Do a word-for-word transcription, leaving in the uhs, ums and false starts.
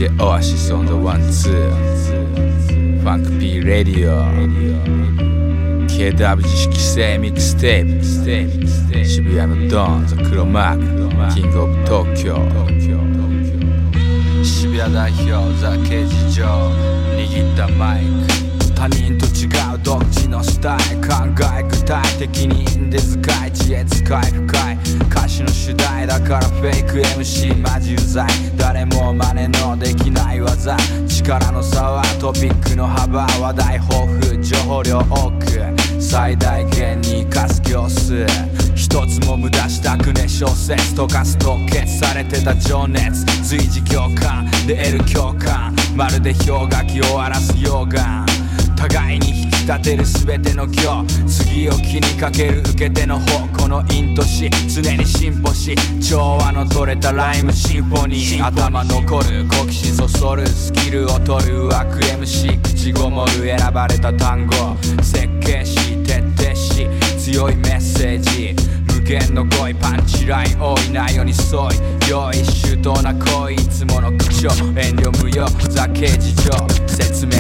ジェ Oasis on the one two Funk P Radioケーダブリュー 式生ミックステープ渋谷のドンザ黒マークキングオブ東京渋谷代表ザ刑事長握ったマイク他人と違う独自のスタイル考え具体的にんで使い知恵使い深い歌詞の主題だからフェイク エムシー マジうざい誰も真似のできない技力の差はトピックの幅話題豊富情報量多く最大限に活かす行数一つも無駄したくね小説溶かす凍結されてた情熱随時共感で得る共感まるで氷河期を荒らす溶岩互いに引き立てる全ての今日次を気にかける受け手の方この陰と死常に進歩し調和の取れたライムシンフォニー頭残る好奇心そそるスキルを取る枠 エムシー 口ごもる選ばれた単語設計し徹底し強いメッセージ無限の語彙パンチライン多いなよに沿い用意周到な行為いつもの口調遠慮無用ザ刑事長説明